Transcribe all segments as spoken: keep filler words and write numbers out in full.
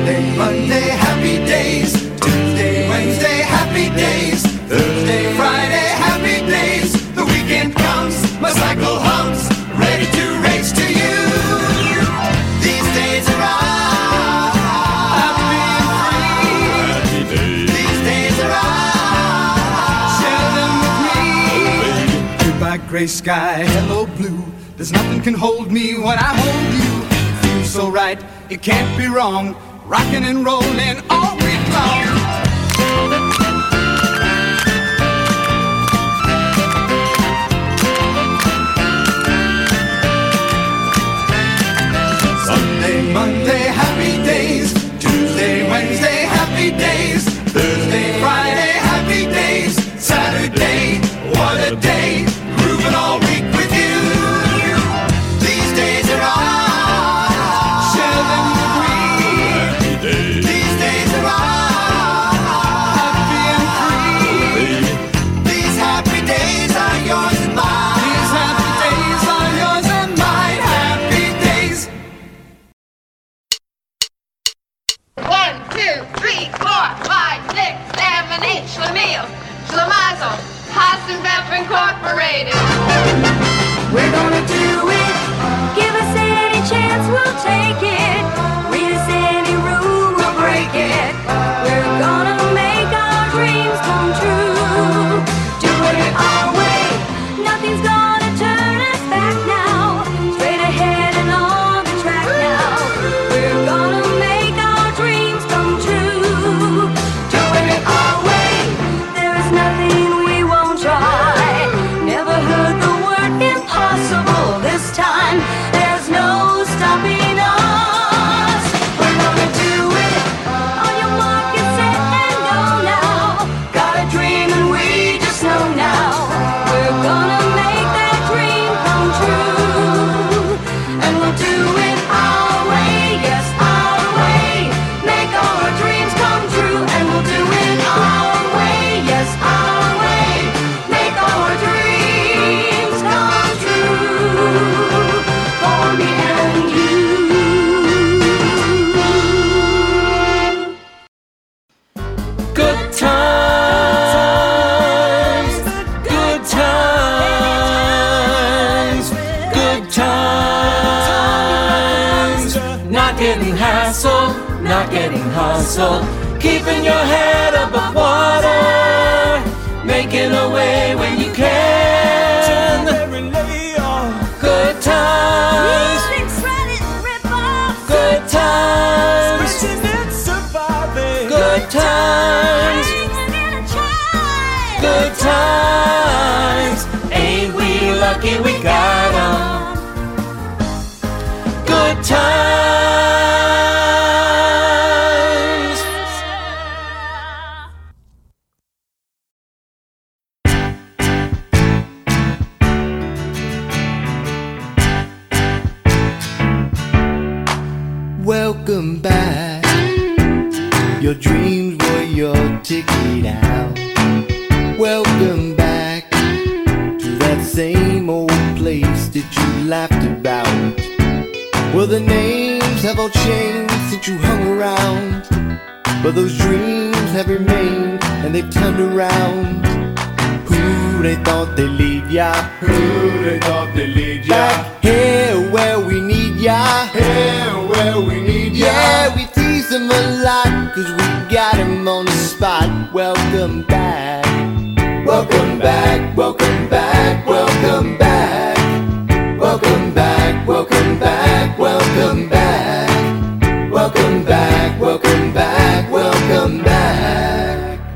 Sunday, Monday, happy days. Tuesday, Wednesday, happy days. Thursday, Friday, happy days. The weekend comes, my cycle hums, ready to race to you. These days are ours. Happy and free. These days are ours. Share them with me. Goodbye, gray sky, hello, blue. There's nothing can hold me when I hold you. Feels so right, it can't be wrong. Rocking and rolling all week long. Sunday, Monday, happy days. Tuesday, Wednesday, happy days. Thursday, Friday, happy days. Saturday, what a day. Grooving all week with you. These days are ours. Share them with me. These days are ours. Happy and free. These happy days are yours and mine. These happy days are yours and mine. Happy days. One, two, three, four, five, six, seven, eight. Schlemiel, Schlemazel, Haas and Beff Incorporated. We're gonna do it. Give us any chance, we'll take it. Read us any rule, we'll break it. We're gonna make our dreams come true. Doing it our way. Nothing's gonna turn us back now. Straight ahead and on the track now. We're gonna make our dreams come true. Doing it our way. There is nothing we won't try. Never heard the word impossible. This time there's no stopping us. We're gonna do it. On your mark, get set and go now. Got a dream and we just know now. We're gonna make that dream come true. And we'll do it our way, yes, our way. Make our dreams come true. And we'll do it our way, yes, our way. Make our dreams come true. For me and you. Good times, good times, good times. Not getting hassled, not getting hustled. Keeping your head above water. Making a way when you can. Good times, good times, good times, good times. Ain't we lucky we got 'em? Good times. Welcome back. Your dreams were your ticket out. Welcome back to that same old place that you laughed about. Well, the names have all changed since you hung around, but those dreams have remained and they've turned around. Who they thought they'd lead ya? Who they thought they'd lead ya? Back here where we need ya. Here where we need ya. Yeah, we tease them a lot, cause we got them on the spot. Welcome back. Welcome back, welcome back, welcome back. Welcome back, welcome back, welcome back. Welcome back, welcome back, welcome back.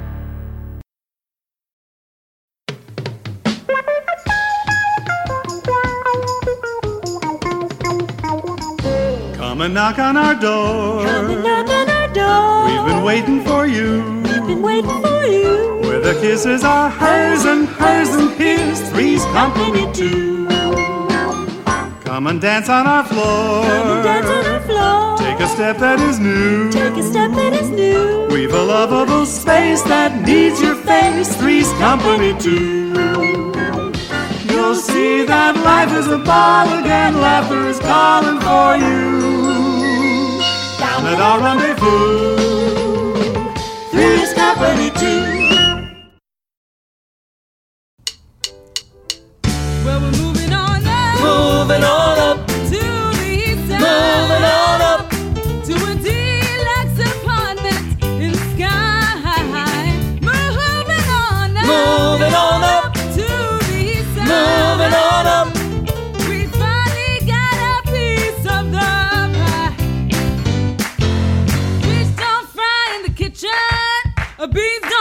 Come and knock on our door. Come and knock on our door. We've been waiting for you. We've been waiting for you. Where the kisses are hers and hers and his. Three's company too. Come and dance on our floor. Come and dance on our floor. Take a step that is new. Take a step that is new. We've a lovable space that needs your face. Three's company too. You'll see that life is a ball again. Laughter is calling for you. Down at our rendezvous. Three's Company too. Well, we're moving on up. Moving on up. To the east side. Moving on up. To a deluxe apartment in Sky. Moving on up. Moving on up. To the east side. Moving on up. We finally got a piece of the pie. Fish don't fry in the kitchen. Beans